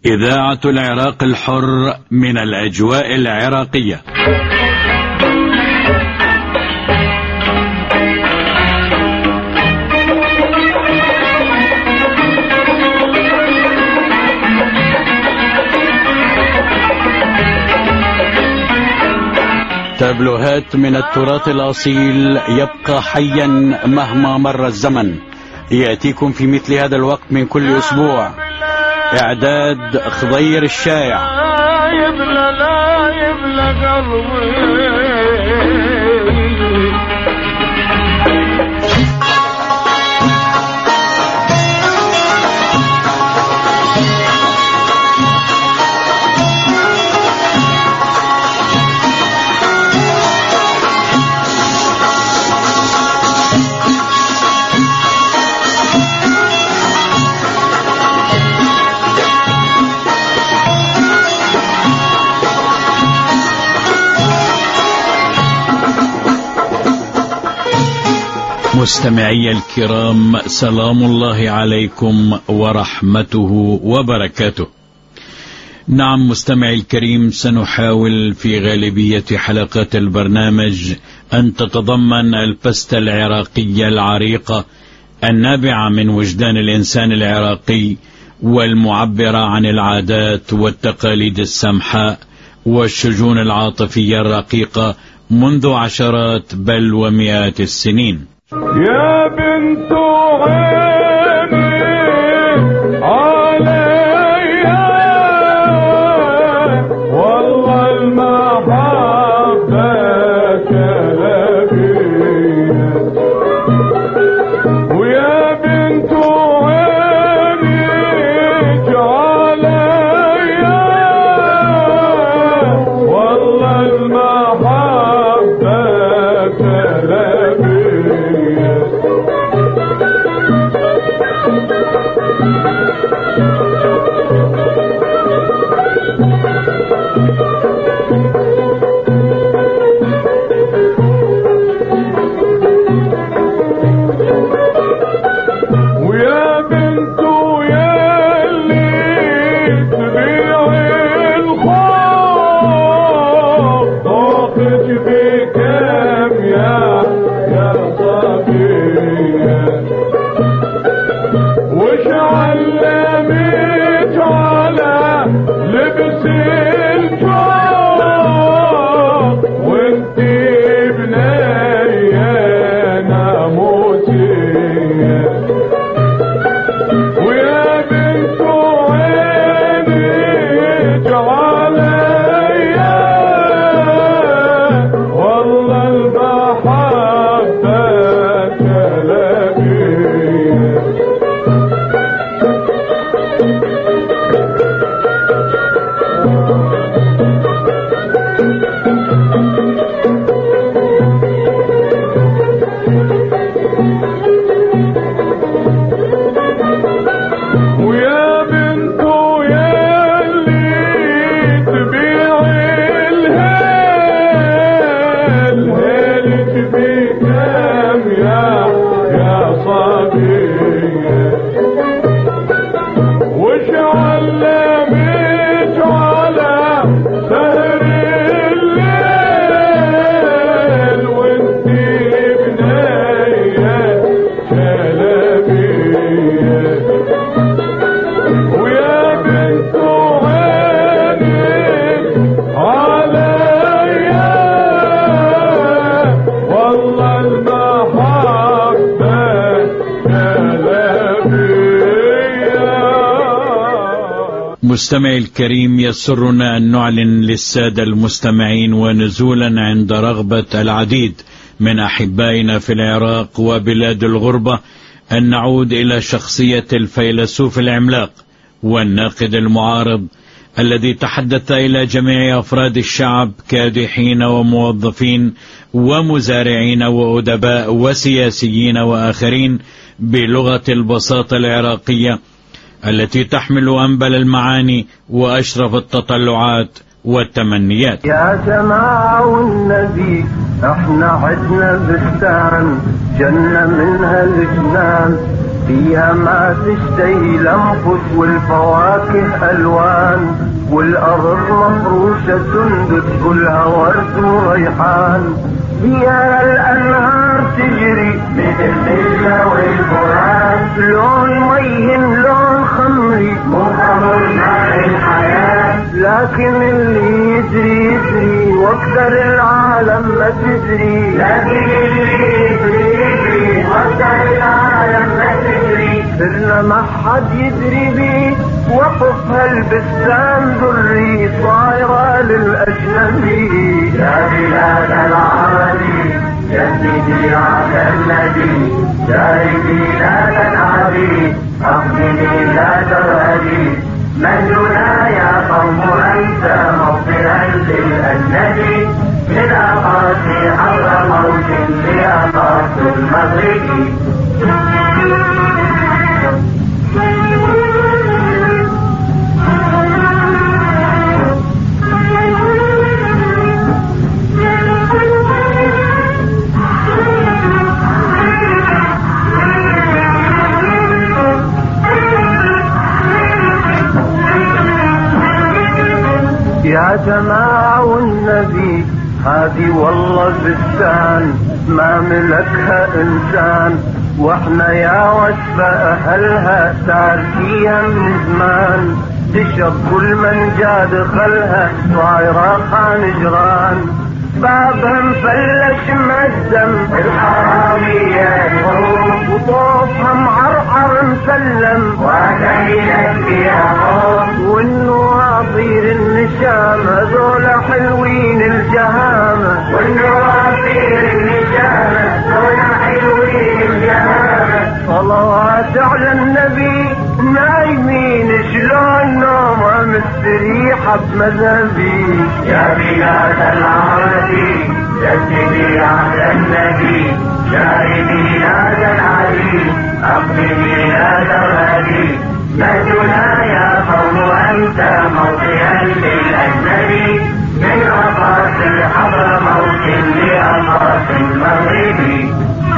إذاعة العراق الحر من الأجواء العراقية. تابلوهات من التراث الأصيل يبقى حيا مهما مر الزمن، يأتيكم في مثل هذا الوقت من كل أسبوع. إعداد خضير الشايع. لا يبلى قلبي. مستمعي الكرام، سلام الله عليكم ورحمته وبركاته. نعم مستمعي الكريم، سنحاول في غالبية حلقات البرنامج أن تتضمن البستة العراقية العريقة النابعة من وجدان الإنسان العراقي، والمعبرة عن العادات والتقاليد السمحاء والشجون العاطفية الرقيقة منذ عشرات بل ومئات السنين. يا بنت عيني عليا والله المحبة كلابينا، ويا بنت عيني عليا والله المحبة كلابينا. مستمعي الكريم، يسرنا أن نعلن للسادة المستمعين ونزولا عند رغبة العديد من أحبائنا في العراق وبلاد الغربة أن نعود إلى شخصية الفيلسوف العملاق والناقد المعارض الذي تحدث إلى جميع أفراد الشعب كادحين وموظفين ومزارعين وأدباء وسياسيين وآخرين بلغة البساطة العراقية التي تحمل أنبل المعاني وأشرف التطلعات والتمنيات. يا جماعة النبي احنا عدنا بستان جنة منها الجنان، فيها ما تشتهي الأنفس والفواكه ألوان، والأرض مفروشة سندس كلها ورد وريحان. فيها الأنهار تجري مثل النجلة والفرات، لون ميهم لون خمري مو خمر ماء الحياة. لكن اللي يجري يجري واكثر العالم ما تجري، لكن اللي يجري واكثر العالم ما تجري. سرنا ما حد يدري بيه، وقف هالبستان ذري صايرة للأجنبي. يا بلاد العربي جددي على النبي، جاهدي لا تنعبي، أقبلي لا ترهبي. مجدنا يا قوم أنت موطئا للأجنبي، من أقاصي حر موت لأقاصي المغرب. يا جماعة والنبي هذه والله بستان ما ملكها إنسان، واحنا يا وشفة أهلها تاركيها من زمان. تشرب كل من جا دخلها صايرة خان جران، بابها مفلش مزم الحرامية الحروب، وطوفها معرعر مسلم وكيلك فيها خوف. والنواطير النشامة ذولا حلوين الجهامة، والنواطير النشامة ذولا حلوين الجهامة. صلوات على النبي نايمين شلون نومة مستريحة بمذهبي. يا بلاد العربي جددي على النبي، جاهدي لا تنعبي، أقبلي لا ترهبي. مجدنا يا قوم أنت موطئا للأجنبي، من أقاصي حضر موت لأقاصي المغرب.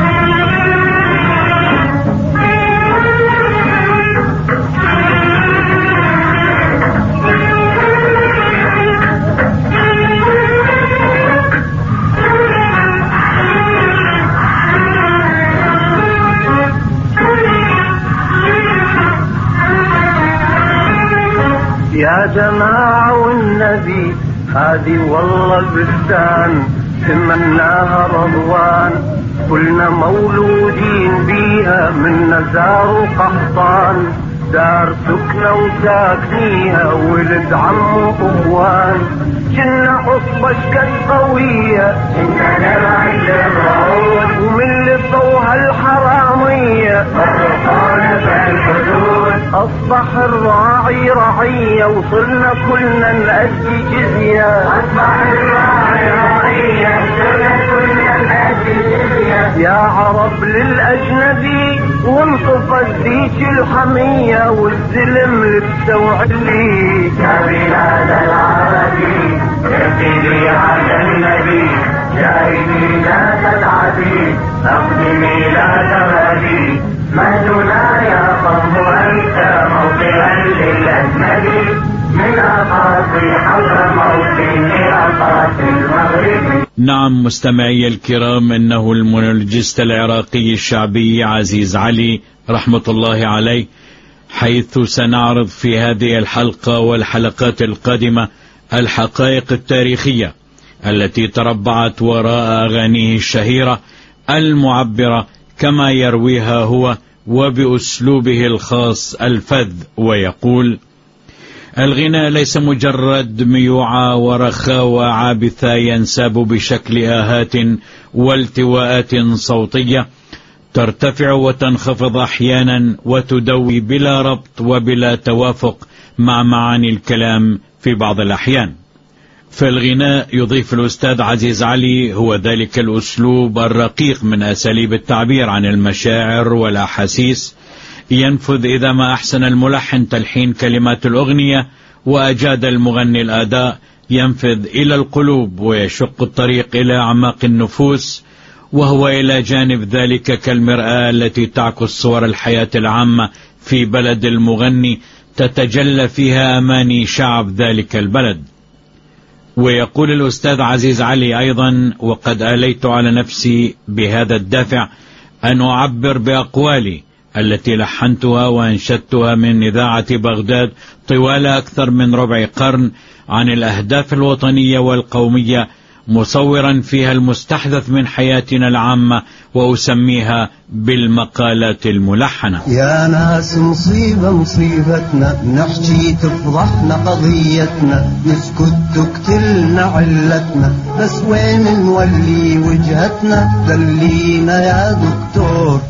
يا جماعة والنبي هذه والله بستان تمناها رضوان، كلنا مولودين بيها من نزار وقحطان. دار سكنة وساكنيها ولد عم وأخوان، كنا عصبة شكت قوية كنا نبعد الرعود، ومن لطوها الحرامية فرقونا بالحدود. أصبح الراعي رعية وصلنا كلنا نأدي جزية، أصبح الراعي رعية وصلنا كلنا نأدي جزية. يا عرب للأجنبي وانطفت ذيك الحمية، والزلم لبسوا علي. يا بلاد العربي جددي على النبي، جاهدي لا تتعبي، أقدمي لا ترهبي. مجدنا يا قوم أنت موطئا للأجنبي، من أقاصي حضر موت لأقاصي المغرب. نعم مستمعي الكرام، إنه المونولوجيست العراقي الشعبي عزيز علي رحمة الله عليه، حيث سنعرض في هذه الحلقة والحلقات القادمة الحقائق التاريخية التي تربعت وراء أغانيه الشهيرة المعبرة كما يرويها هو وبأسلوبه الخاص الفذ. ويقول: الغناء ليس مجرد ميوعة ورخاوة عابثة ينساب بشكل آهات والتواءات صوتية ترتفع وتنخفض أحيانا وتدوي بلا ربط وبلا توافق مع معاني الكلام في بعض الأحيان. فالغناء، يضيف الأستاذ عزيز علي، هو ذلك الأسلوب الرقيق من أساليب التعبير عن المشاعر والأحاسيس، ينفذ إذا ما أحسن الملحن تلحين كلمات الأغنية وأجاد المغني الأداء، ينفذ إلى القلوب ويشق الطريق إلى أعماق النفوس، وهو إلى جانب ذلك كالمرآة التي تعكس صور الحياة العامة في بلد المغني تتجلى فيها أماني شعب ذلك البلد. ويقول الأستاذ عزيز علي أيضا: وقد آليت على نفسي بهذا الدافع أن أعبر بأقوالي التي لحنتها وأنشدتها من إذاعة بغداد طوال أكثر من ربع قرن عن الأهداف الوطنية والقومية، مصورا فيها المستحدث من حياتنا العامة، وأسميها بالمقالات الملحنة. يا ناس مصيبة مصيبتنا، نحكي تفضحنا قضيتنا، نسكت تقتلنا علتنا، بس وين نولي وجهتنا؟ دلينا يا دكتور.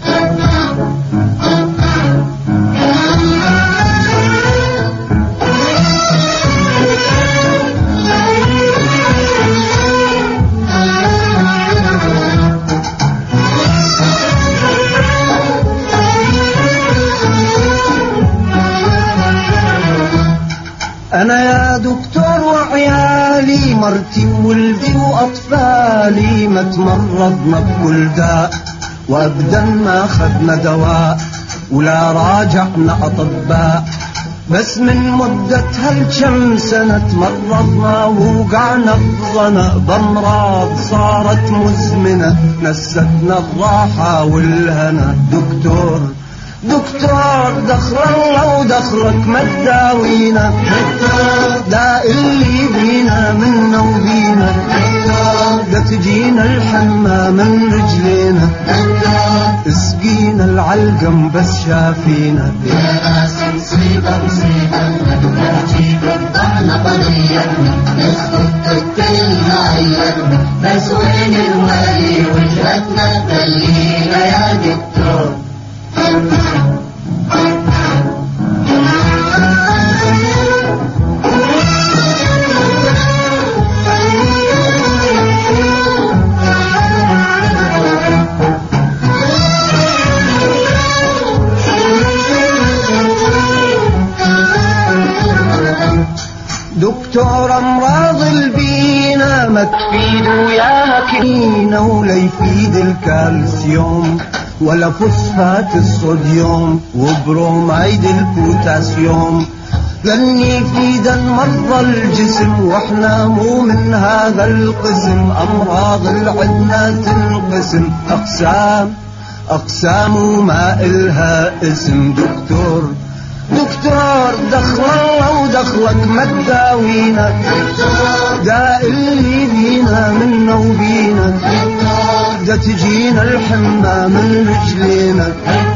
أنا يا دكتور وعيالي، مرتي وولدي وأطفالي، ما تمرضنا بكل داء وأبدا ما أخذنا دواء ولا راجعنا أطباء، بس من مدة هالكم سنة تمرضنا ووقعنا بظنا بأمراض صارت مزمنة، نستنا الراحة والهنا. دكتور دكتور دخل الله ودخلك ما تداوينا، دا اللي بينا منا وبينا، دا تجينا الحمى من رجلينا، اسقينا العلقم بس شافينا. يا ناس مصيبة مصيبتنا، نحكي تفضحنا قضيتنا، نسكت تقتلنا عيتنا، بس وين نولي وجهتنا؟ دلينا يا دكتور. دكتور أمراض البينا ما تفيد وياها كنينة، ولا يفيد الكالسيوم ولا فوسفات الصوديوم وبروميد البوتاسيوم، لن يفيد مرضى الجسم، واحنا مو من هذا القسم. أمراض العدنا تنقسم أقسام أقسام وما إلها اسم. دكتور دكتور دخل الله ودخلك ما تداوينا، دا اللي بينا منا وبينا، دا تجينا الحمى من رجلينا،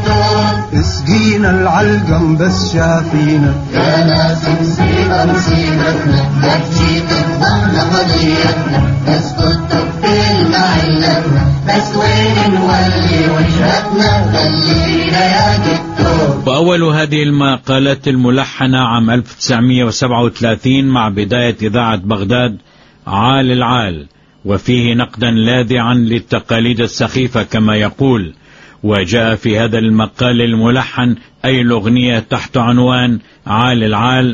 اسقينا العلقم بس شافينا. يا ناس مصيبة مصيبتنا، نحكي تفضحنا قضيتنا، نسكت تقتلنا علتنا، بس وين نولي وجهتنا؟ دلينا يا دكتور. وأول هذه المقالات الملحنة عام 1937 مع بداية إذاعة بغداد عال العال، وفيه نقدا لاذعا للتقاليد السخيفة كما يقول. وجاء في هذا المقال الملحن أي الأغنية تحت عنوان عال العال: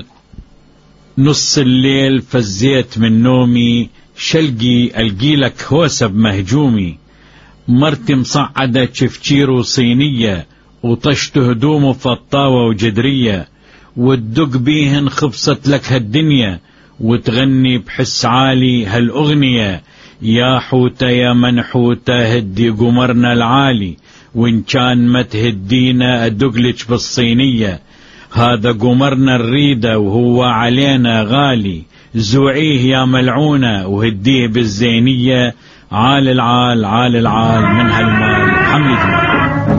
نص الليل فزيت من نومي، شلقي القيلك هوسب مهجومي، مرتي مصعدة شفشير وصينية، وطشت هدوم فطاوة وجدرية، والدق بيهن خبصت لك هالدنيا، وتغني بحس عالي هالأغنية، يا حوتة يا منحوتة هدي قمرنا العالي، وإن كان ما تهدينا أدقلك بالصينية، هذا قمرنا الريدة وهو علينا غالي، زوعيه يا ملعونة وهديه بالزينية، عال العال عال العال من هالمال حمد جمال.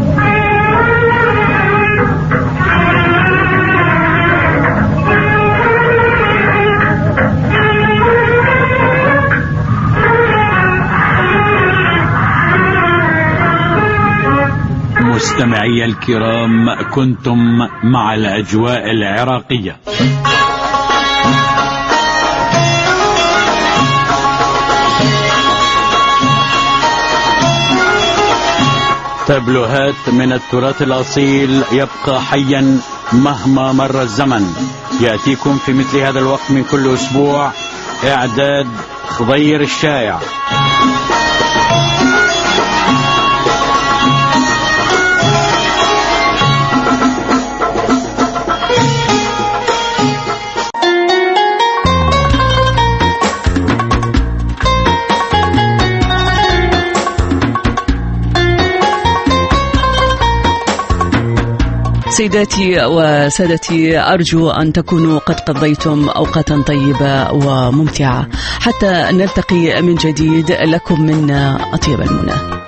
مستمعي الكرام، كنتم مع الأجواء العراقية. تابلوهات من التراث الأصيل يبقى حيا مهما مر الزمن، يأتيكم في مثل هذا الوقت من كل أسبوع. إعداد خضير الشايع. سيداتي وسادتي، أرجو أن تكونوا قد قضيتم أوقاتا طيبة وممتعة. حتى نلتقي من جديد، لكم منا أطيب المنى.